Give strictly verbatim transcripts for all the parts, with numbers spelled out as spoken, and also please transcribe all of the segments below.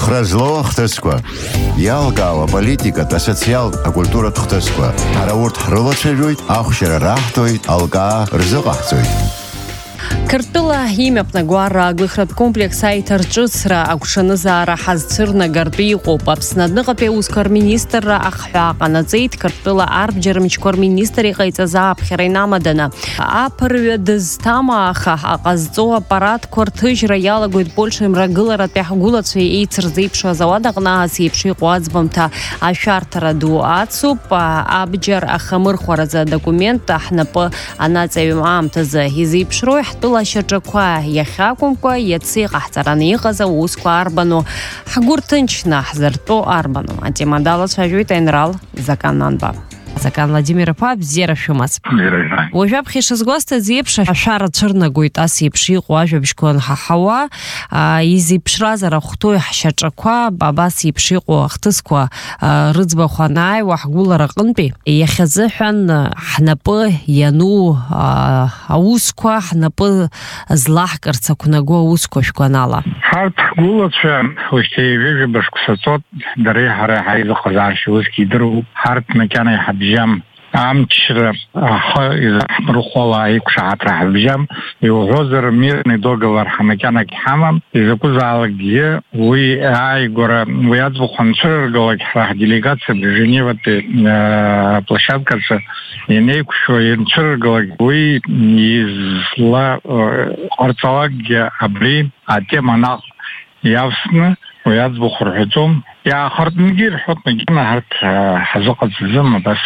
Хразло хтесква. Ялгава политика та социал а культура хтесква. Араурт хролочевит, ахшер рахтоит, алга рзогахцоит. Картыла имя пнагуара глыхрат комплекс айтарчысра акушанызара хазцырна гартыйқу папснадныға ускар министр ахха қанацейт картыла арбжермичкор министри қайцаза абхерайнамадана. Апырведыз тама аха аказцо аппарат кортыжра ялагует больше мрагылара тяхгулацу и цырзыпша завадағна асипши қуазбамта ашартара ду ацуп абджер ахамырхуараза документ ахнапы анацевим амтаза изипшрой хтыла шаджаква яхакумква яци қахтараны иғаза усква арбану хагуртынчна хзарто арбану. Антимадала сважует айнрал заканнанба. Закан Владимир Пап зера шумас. Ожаб хишизгоста зипша шара цырна гуит асипши ожаб шкон хахава изипшразара хтой хшачаква баба сипши хтысква рыцба ханай вахгулара қынпи яхазыхан хнапы яну аусква хнапы злахкарца кунаго уско шконала. Харт гулача хошти веже башкусацот даре хара хайза хазарши уски дру харт меканы Жам амчра из рухола и кушатра бжам и узор мирный договор хамакана хамам и запузал где вы ай гора вы отзвуханчер галак делегация в Женеве ты площадка и не кушо инчер галак вы из ла арцалак где абри а тема на явсно вы отзвухурхетом يا خرط نجير حط نجينا هرت حزقة الزم بس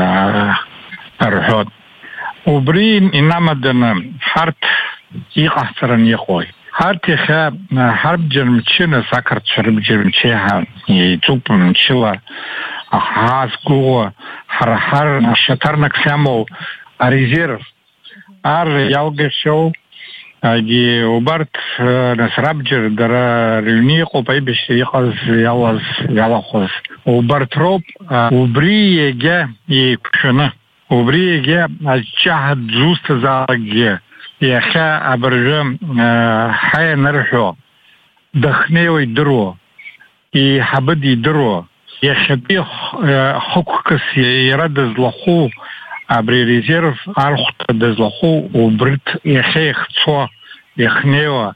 الرحوت وبرين إنما دنا حرت يقهترن يخوي حرت يخا حرب جرمتشينا سكرت شرب جرمتشيها يتوب من شلا أخاز قوة حر حر شترنا كسامو ريزيرف أر يالغ شو Аги убарт насрабджер дара ревнику пайбиш яхаз ялаз ялахоз убарт роб убри еге и кшена убри еге ачах джуст заге яха абржем хай нархо дахнеой дро и хабди дро яхби хуккас ярад злаху Абри резерв архт дезлаху убрит яхех цо яхнева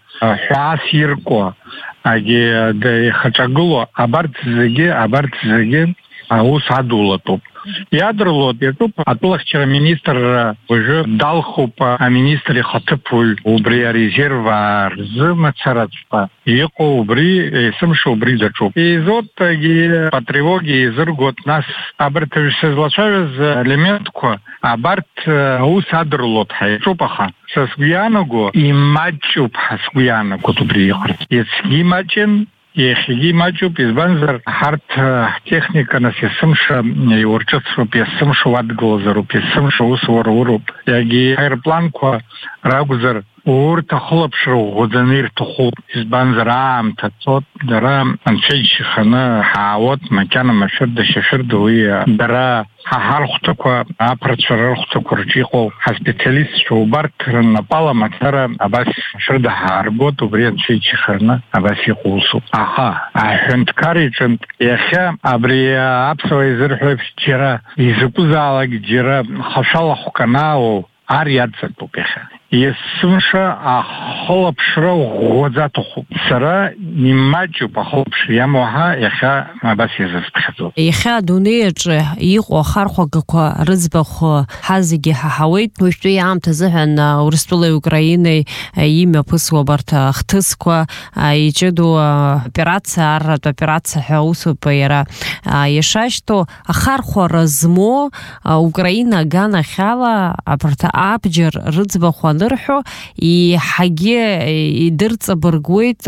хасирко аги де хачагуло абарт зеге абарт зеге аус адулатоп ядрлот ятоп атлахчера министр уже далху по министре хатыпуль убри резерва змацаратпа еко убри сымшо убри дачоп и зот аги по тревоге изыргот нас абртывше злачавез элементко абарт аус адрлот хай чопаха сасгуяного и мачуп хасгуяного тубри ецги мачен Ехиги мачуп из банзар харт техника на сесымша и урчатсу песымшу ватглазару песымшу усвору яги аэропланку рагузар урта хлопшру годанир туху из банзара амта тот дара анчейчихана хаот макана машырда шашырда уя дара хахар хутаква апрачарар хутаква рчиқо специалист шоубарт напала матара абас шырда харботу бред чейчихана абаси қусу аха ахенткаричен яха абрия апсова изырхлев вчера изыкузала гджира хашала хуканау ариадца тупеха Есымша ахолапшра годзатуху. Сара нимачу пахолапшра ямоха яха абасизаспхазу. Яха дунеж иqo хархогко рызбахо хазиги хахавит. Ушту ямта зыхан урыстулы Украины имя пысвобарта хтысква ичеду операция аррат операция хаусу паера. Яша что хархо размо Украина гана хала апарта абджер рызбахо нырху и хаге идырца бургует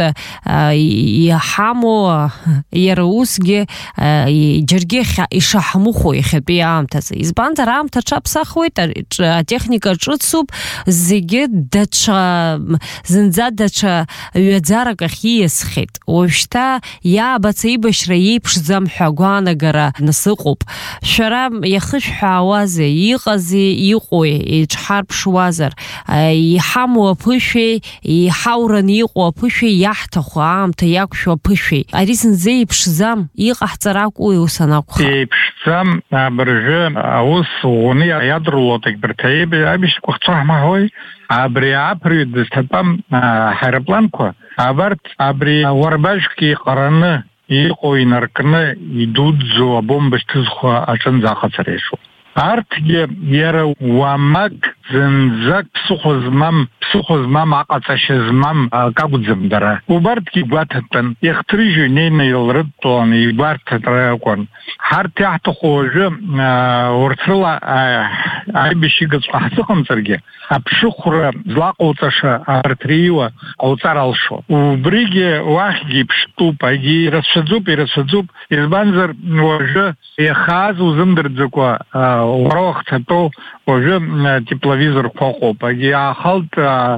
и хаму яраусге и джерге и шахмуху и хепиамтас из бандарамта чапсахует техника чуцуб зиге дача зинза дача юадзарага хиесхит ошта я бацибашра ипш замхагwana гара насыкуп шарам яхыш хавазе иqazi иqой и чхарпшвазар иҳамоу аԥышәеи иҳаураны иҟоу аԥышәеи иаҳҭаху аамҭа иақәшәо аԥышәеи ари зынӡа еиԥшӡам иҟаҳҵар акәу ус анакәха еиԥшӡам абыржәы аус ӷәны иадырлоит егьбырҭ аибашьрақәа хцәаҳмаҳәои абри аԥырҩ дызҭатәам аҳаирпланқәа абарҭ абри уарбажәк иҟараны иҟоу инаркны идуӡӡоу абомба шьҭызхуа аҿынӡа аҟаҵара иаҿуп. Арҭгьы иара уамак зынӡак ԥсыхәа змам ԥсыхәа змам аҟаҵашьа змам акы акәӡам дара. Убарҭгьы игәаҭатәын, ихҭрыжьу инеины илрыдтәалан игәарҭатәра акәын. Ҳарҭ иаҳҭаху уажәы урҭ рыла аибашьыгаҵәҟьа ҳзыҟамҵаргьы аԥшыхәра злаҟауҵаша арҭ реиуа ҟауҵар алшо. Убригьы уахьгьы иԥштәуп, агьы ирацәаӡоуп, ирацәаӡоуп. Избанзар уажәы иахааз узымдырӡакәа уара уахҭатәоу уажәы тепловизорқәа ыҟоуп. Агьы аахалт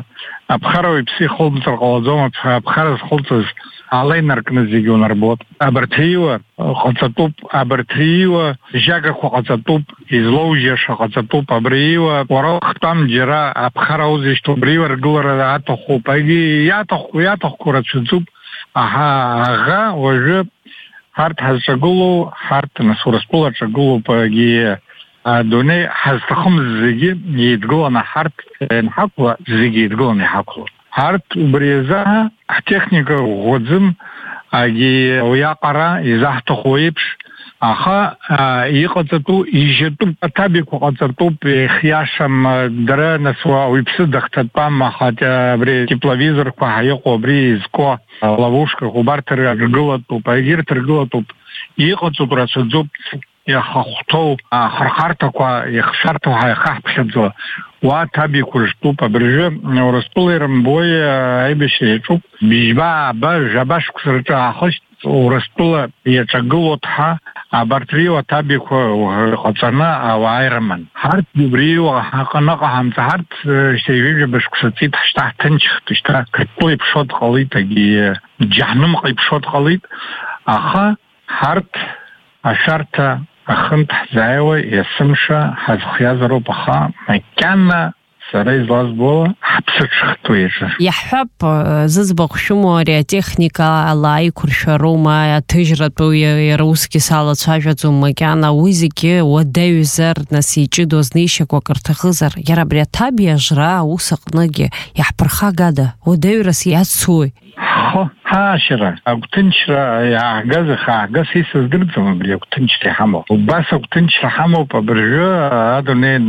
аԥхара иԥсы ихылҵыр ҟалаӡом, аԥхара зхылҵыз ала инаркны зегьы унарбот. Абарҭ реиуа ҟаҵатәуп, абарҭ реиуа жьагақәа ҟаҵатәуп, излоужьаша ҟаҵатәуп, абри еиуа уара уахтәам џьара аԥхара аузышьҭоу, абри еиуа ргылара аҭахуп, агьы иаҭаху иаҭахқәоу рацәаӡуп. Аҳа аӷа уажәы ҳарҭ ҳазҿагылоу, ҳарҭ нас Урыстәыла аҿагылоуп, агьы адунеи ҳазҭахымыз зегьы еидгыланы ҳарҭ ианҳақәла зегьы еидгыланы иҳақәлоит. Ҳарҭ убри азы ҳтехника ӷәӷәаӡым, агьы уиаҟара изаҳҭаху еиԥш, аха иҟаҵатәу ижьатәуп, аҭабиақәа ҟаҵатәуп, ихиашам дара нас уиԥсы дахҭатәам, аха абри тепловизорқәа ҳаиҟоу, абри изко ловушкақәа убарҭ ргылатәуп, егьырҭ ргылатәуп, иҟаҵоуп, рацәаӡоуп. Иахахәҭоу ахырхарҭақәа ихшарҭоу ҳаихаҳԥхьаӡо уа аҭабиақәа рҿтәуп. Абыржәы Урыстәыла ирымбои аибашьра иаҿуп. Быжьба аба жәаба шықәса рҿы аахышьҭ Урыстәыла иаҿагылоу ҭҳа абарҭ реиуа аҭабиақәа ҟаҵаны ауаа ирыман. Ҳарҭ убри еиуа аҟаныҟаҳамҵа ҳарҭ шьҭа ҩажәаба шықәса ҵит, шьҭа ҳҭынчхт, шьҭа қырҭтәыла иԥшуа дҟалеит, агьы џьаҳнымҟа иԥшуа дҟалеит. Аха ҳарҭ ашарҭа ахынтә ҳзааиуа есымша ҳазхиазароуп, аха макьана сара излазбо ҳаԥсы ҿыхтәу иаҿы. Иаҳҳәап, зыӡбахә шәымоу ари атехника ала аиқәыршәароума, аҭыжьратәу иара усгьы салацәажәаӡом макьана, уи зегьы уадаҩзар, нас иҷыдоу знеишьақәак рҭахызар, иара абри аҭабиа ажра аус аҟныгьы иаҳԥырхагада, уадаҩрас иацуи? Хо, ҳаашьара, агәҭынчра иааҳгаз ахааҳгаз исыздырӡом абри агәҭынчра иҳамоу. Убас агәҭынчра ҳамоуп абыржәы адунеи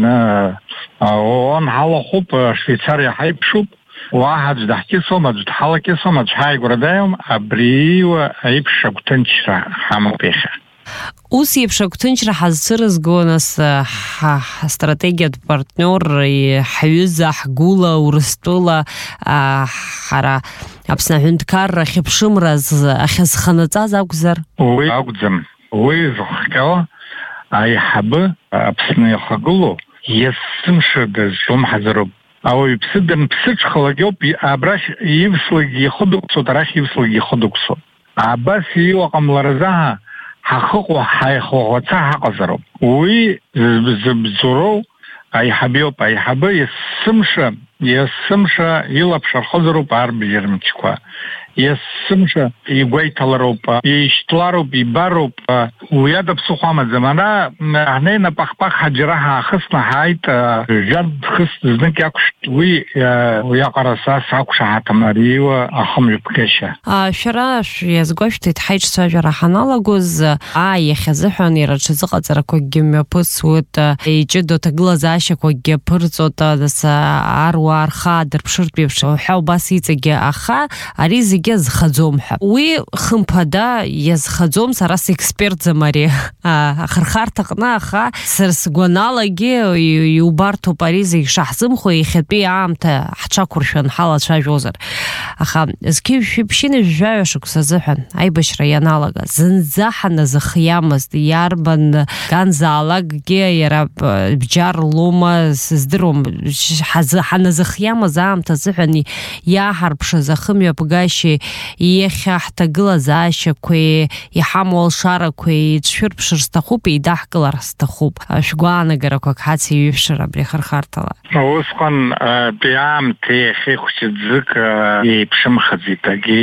ООН ҳалахәуп, Швейцариа ҳаиԥшуп, уаа аӡә даҳкьысуам, аӡә дҳалакьысуам, аӡә ҳааигәара дааиуам, абри еиуа аиԥш агәҭынчра ҳамоуп иахьа. Ус еиԥш агәҭынчра ҳазцәырызго нас ҳастратегиатә партнер ҳҩыза ҳгәыла Урыстәыла ҳара Аԥсны Аҳәынҭқарра ахьыԥшымра ахьазханаҵаз акәзар? Уи акәӡам. Уи зыхҟьо аиҳабы Аԥсны ихагылоу есымша дазлымҳаӡароуп. Ауаҩ иԥсы данԥсыҽхалак ауп абрахь ивслагьы ихыдықәсоит, арахь ивслагьы ихыдықәсоит. Абас ииуа ҟамларазаҳа ҳахыҟоу ҳаихәаӷәаца ҳаҟазароуп. Уи зыбзоуроу аиҳабиоуп. Аиҳабы есымша есымша илаԥш архозароуп арбџьармычқәа. Есымша игәеиҭалароуп, ишьҭлароуп, ибароуп. Уи ада ԥсыхәа амаӡам. Ара ҳнеины пах-пах ҳаџьара ҳаахысны ҳааит, жәар дхысны знык иақәшәт, уи уиаҟара са сақәшаҳаҭым ари еиуа ахымҩаԥгашьа. Шәара иазгәашәҭеит ҳаиҿцәажәара ҳаналагоз, ааи иахьазыҳәан иара ҽазыҟаҵарақәакгьы мҩаԥысуеит, иҷыдоу аҭагылазаашьақәакгьы аԥырҵоит, аруаа рхаа дырԥшыртә еиԥш ҳәа убас иҵегьы, аха ари зегьы иазхаӡом ҳәа. Уи хымԥада иазхаӡом, сара сексперҭӡам ари ахырхарҭаҟны, аха сара сгәаналагьы иубарҭоуп ари зегьы шаҳзымхо иахьатәи аамҭа ҳҽақәыршәан ҳалацәажәозар. Аха зқьы шәиԥшьыны жәаҩа шықәса азыҳәан аибашьра ианалага зынӡа ҳаназыхиамызт, иарбан ganzaalакгьы иара бџьар лоума сыздыруам, ҳаназыхиамыз аамҭа азыҳәан иааҳарԥшыз ахымҩаԥгашьа ҳаԥшьеи, иахьа ҳҭагылазаашьақәеи, иҳамоу алшарақәеи ҿшәырԥшыр сҭахуп, еидаҳкылар сҭахуп. Шәгәаанагарақәак ҳациҩышәшар абри ахырхарҭала. Усҟан аамҭа иахьа хәыҷ-ӡык еиԥшымхаӡеит. Агьи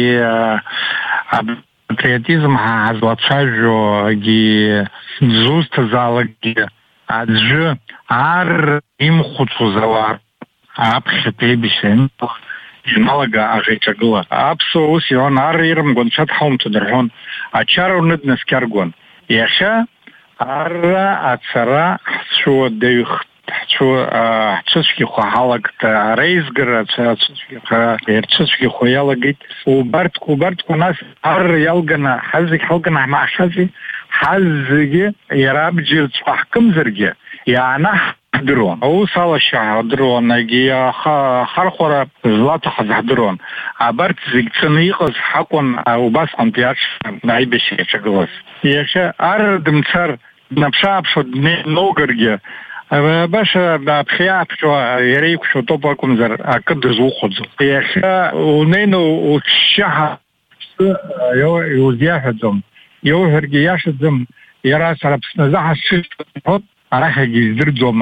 апатриотизм ҳазлацәажәогьы зусҭазаалакгьы аӡәы ар имхәыцуаз ауаа аԥхьатә еибашьра иналага аӷеиҿагыла. Аԥсуа ус иҳәон, ар ирымгон, ҽа дҳаумҭан рҳәон, ачара уны днаскьаргон. Иахьа арра ацара ҳцәуадаҩхт, ҳцәыцәгьахә ҳалагт, ареизгара рцәыцәгьахә иалагеит. Убарҭқәа, убарҭқәа нас ар иалганы ҳазегь ҳалганы ҳмаҳшази, ҳазегьы иара абџьарҵәҟьа ҳкымзаргьы иаанаҳдыруан. Аус алашьа ҳдыруан, ахархәара злаҭахыз ҳдыруан. Абарҭ зегь ҵаны иҟаз ҳакәын убасҟантәи аибашьра иаҿагылаз. Иахьа ар дымцар, днаԥшы-ааԥшуа дноугаргьы, баша аԥхьа-ааԥхьауа иара иқәшәо тоуп акәымзар акы дызухәаӡом. Иахьа унеины уччаҳа иузиаҳәаӡом. Иуҳәаргьы иашаӡам, иара сара Аԥсназы ҳасшьыҳәоит, арахьагьы издырӡом.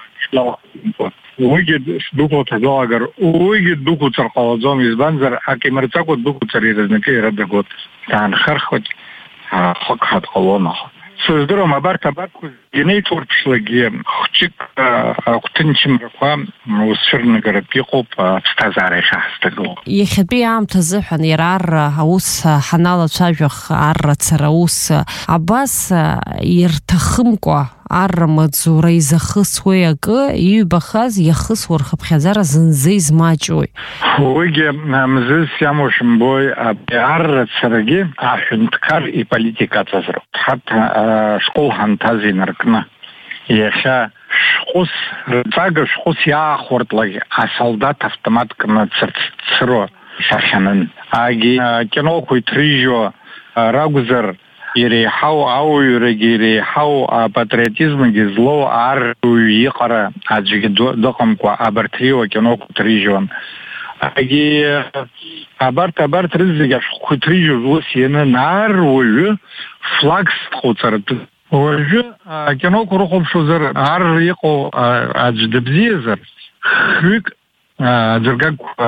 Уигьы сдәықәлҭа далагар, уигьы ддәықәуҵар ҟалаӡом, избанзар ак имырҵакәа ддәықәуҵар иразнакы ирадагот. Даанхархуеит, хык ҳадҟалон аха. Сыздырам абарҭ абарҭқәа инеиҭурԥшлагьы хәҷык агәҭынчымрақәа усцәырнагаратә иҟоуп аԥсҭазаара иахьа ҳазҭагылоу. Иахьатәи аамҭа азыҳәан иара арра аус ҳаналацәажәах, аррацара аус абас ирҭахымкәа аррамаҵзура изахысуеи акы иҩбахаз иахысуа рхыԥхьаӡара зынӡа измаҷуеи. Уигьы мзызс иамоу шымбои, аррацарагьы аҳәынҭқар иполитика аҵазароуп. Ҳаҭ школ ҳанҭаз инаркны. Иахьа шәҟәыс рҵага шәҟәыс иаахәарҭлагь асолдат автоматканы дцырцыруа ишахьанын. Агьи акиноқәа иҭрыжьуа ракәзар иреиҳау ауаҩрагьы иреиҳау апатриотизмгьы злоу арҩ иҟара аӡәгьы дыҟамкәа абарҭ реиуа акиноқәа иҭрыжьуан. Агьи абарҭ абарҭ рызегьы ашәҟәқәа иҭрыжьуаз ус ианын аруаҩы флагс дхәыҵаратәы. Уажәы акиноқәа рыхәаԥшуазар ар иҟоу аӡә дыбзиазар хҩык аӡыргагқәа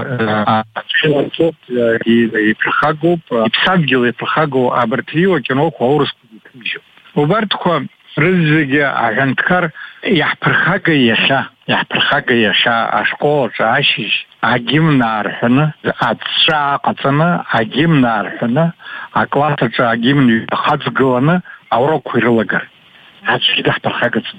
иԥырхагоуп, иԥсадгьыл иԥырхагоу абарҭ реиуа акиноқәа аурысқәа иҭрыжьуп. Убарҭқәа рызегьы аҳәынҭқар иаҳԥырхага иахьа, иаҳԥырхага иахьа ашколаҿы ашьыжь агимн аарҳәаны, аҵәҵәа аҟаҵаны, агимн аарҳәаны, акласс аҿы агимн ҩахаҵгыланы аурокқәа ирылагар. Аӡәгьы даҳԥырхагаӡом.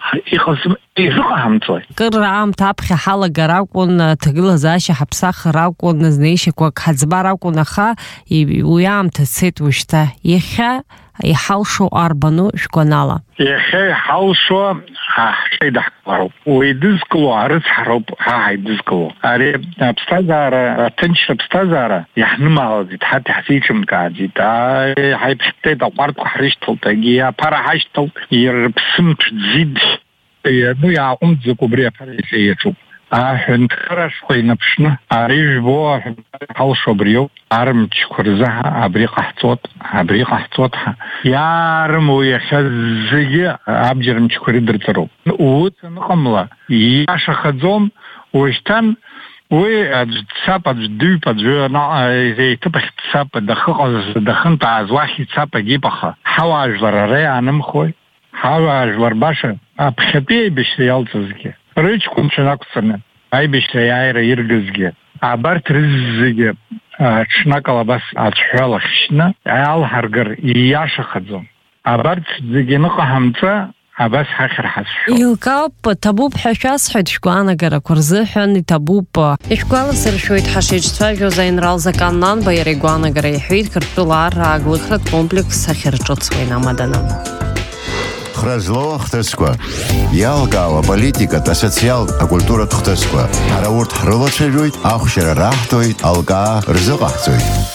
Кыр аамҭа аԥхьа ҳалагар акәын, ҭагылазаашьа ҳаԥсахыр акәын, знеишьақәак ҳаӡбар акәын, аха уи аамҭа цеит уажәшьҭа. Иахьа иҳалшо арбану шәгәанала? Иахьа иҳалшо ҳҽеидаҳкылароуп. Уеидызкыло арыцҳароуп ҳа ҳаидызкыло. Ари аԥсҭазаара, аҭынчра аԥсҭазаара иаҳнымаалаӡеит, ҳаҭ иҳзеиҿымкааӡеит. Ҳаиԥхьҭеит, аҟәардәқәа ҳрышьҭалт, агьи аԥара ҳашьҭалт, ирԥсымҭә ӡит. Ну иааҟәымҵӡак убри аԥара иаҿуп. Аҳәынҭқар ашәҟәы инаԥшны ари жәбо аҳәынҭқар иҳалшо абриоуп. Армчқәа рзы абри ҟаҳҵоит, абри ҟаҳҵоит. Иаарыму иахьа зегьы абџьармчқәа рыдырҵароуп. Уыцын ыҟамла иашахаӡом. Уажәшьҭан уи аӡә дцап, аӡә дыҩп, аӡәы иҭыԥахь дцап, дахыҟаз, дахынтәааз уахь ицап агьипаха. Ҳауаажәлар ара иаанымхои. Ҳауаажәлар баша аԥхьатәи аибашьра иалҵызгьы, рыҷкәынцәа ракәҵаны аибашьра иааира иргазгьы, абарҭ рызегьы ҽнакала абас ацәҳәала хьшьны иаалҳаргар ииашахаӡом. Абарҭ зегьы ныҟаҳамҵа абас ҳахьыр ҳазшәо. Илкаауп, ҭабуп ҳәа шәасҳәеит шәгәаанагарақәа рзыҳәан, иҭабуп. Ишәгәаласыршәоит ҳашеиҿцәажәоз аинрал Закан Нанба иара игәаанагара иҳәеит Қырҭтәыла арра ааглыхратә комплекс ахьырҿыцуа инамаданы. Хразло хҭысқәа, иалгаауа аполитикатә, асоциалтә, акультуратә хҭысқәа. Ҳара урҭ ҳрылацәажәоит, ахәшьара раҳҭоит, алкаа рзыҟаҳҵоит.